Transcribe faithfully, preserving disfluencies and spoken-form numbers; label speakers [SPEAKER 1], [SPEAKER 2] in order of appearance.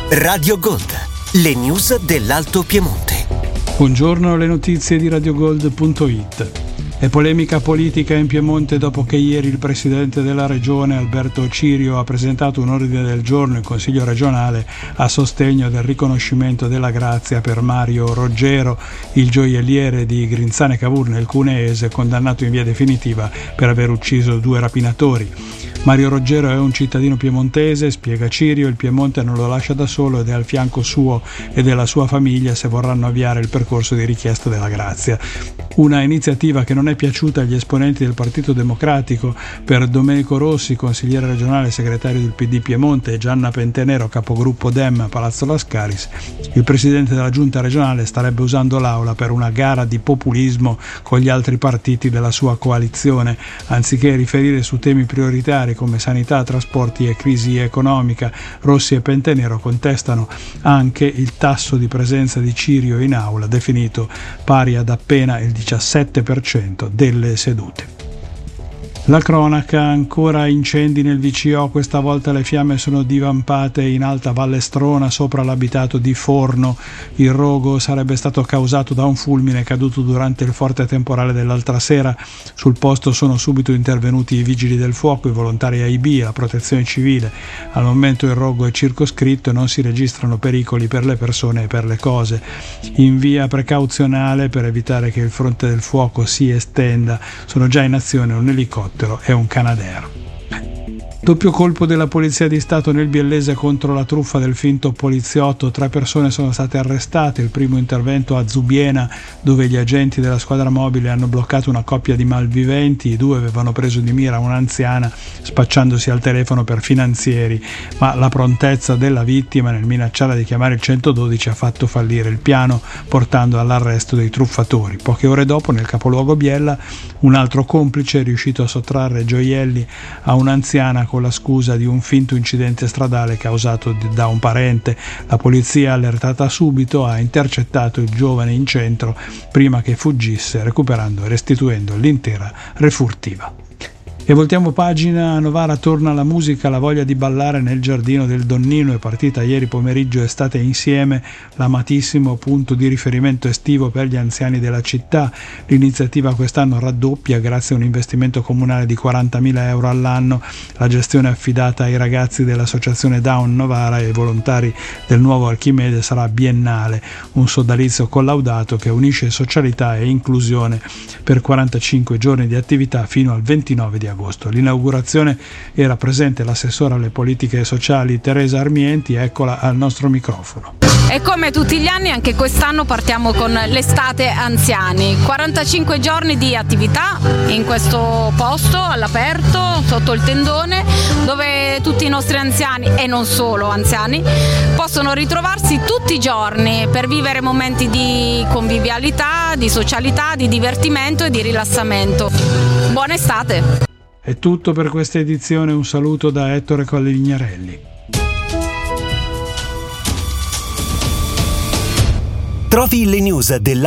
[SPEAKER 1] Radio Gold, le news dell'Alto Piemonte.
[SPEAKER 2] Buongiorno, le notizie di radiogold punto it. È polemica politica in Piemonte dopo che ieri il presidente della regione Alberto Cirio ha presentato un ordine del giorno in Consiglio regionale a sostegno del riconoscimento della grazia per Mario Roggero, il gioielliere di Grinzane Cavour nel Cuneese, condannato in via definitiva per aver ucciso due rapinatori. Mario Roggero è un cittadino piemontese, spiega Cirio, il Piemonte non lo lascia da solo ed è al fianco suo e della sua famiglia se vorranno avviare il percorso di richiesta della grazia. Una iniziativa che non è piaciuta agli esponenti del Partito Democratico. Per Domenico Rossi, consigliere regionale e segretario del P D Piemonte, e Gianna Pentenero, capogruppo Dem a Palazzo Lascaris, il presidente della giunta regionale starebbe usando l'aula per una gara di populismo con gli altri partiti della sua coalizione, anziché riferire su temi prioritari come sanità, trasporti e crisi economica. Rossi e Pentenero contestano anche il tasso di presenza di Cirio in aula, definito pari ad appena il diciassette per cento delle sedute. La cronaca, ancora incendi nel V C O, questa volta le fiamme sono divampate in Alta Valle Strona sopra l'abitato di Forno. Il rogo sarebbe stato causato da un fulmine caduto durante il forte temporale dell'altra sera. Sul posto sono subito intervenuti i vigili del fuoco, i volontari A I B e la protezione civile. Al momento il rogo è circoscritto e non si registrano pericoli per le persone e per le cose. In via precauzionale, per evitare che il fronte del fuoco si estenda, sono già in azione un elicottero e un Canadair. Doppio colpo della Polizia di Stato nel Biellese contro la truffa del finto poliziotto. Tre persone sono state arrestate. Il primo intervento a Zubiena, dove gli agenti della squadra mobile hanno bloccato una coppia di malviventi. I due avevano preso di mira un'anziana spacciandosi al telefono per finanzieri, ma la prontezza della vittima nel minacciare di chiamare il centododici ha fatto fallire il piano, portando all'arresto dei truffatori. Poche ore dopo, nel capoluogo Biella, un altro complice è riuscito a sottrarre gioielli a un'anziana con la scusa di un finto incidente stradale causato da un parente. La polizia, allertata subito, ha intercettato il giovane in centro prima che fuggisse, recuperando e restituendo l'intera refurtiva. E voltiamo pagina. A Novara torna la musica, la voglia di ballare nel giardino del Donnino. È partita ieri pomeriggio Estate Insieme, l'amatissimo punto di riferimento estivo per gli anziani della città. L'iniziativa quest'anno raddoppia grazie a un investimento comunale di quarantamila euro all'anno. La gestione affidata ai ragazzi dell'associazione Down Novara e ai volontari del nuovo Archimede sarà biennale, un sodalizio collaudato che unisce socialità e inclusione per quarantacinque giorni di attività fino al ventinove di agosto. L'inaugurazione era presente l'assessora alle politiche sociali Teresa Armienti, eccola al nostro microfono.
[SPEAKER 3] E come tutti gli anni anche quest'anno partiamo con l'estate anziani, quarantacinque giorni di attività in questo posto all'aperto sotto il tendone, dove tutti i nostri anziani e non solo anziani possono ritrovarsi tutti i giorni per vivere momenti di convivialità, di socialità, di divertimento e di rilassamento. Buona estate!
[SPEAKER 2] È tutto per questa edizione, un saluto da Ettore Collignarelli.
[SPEAKER 1] Trovi le news della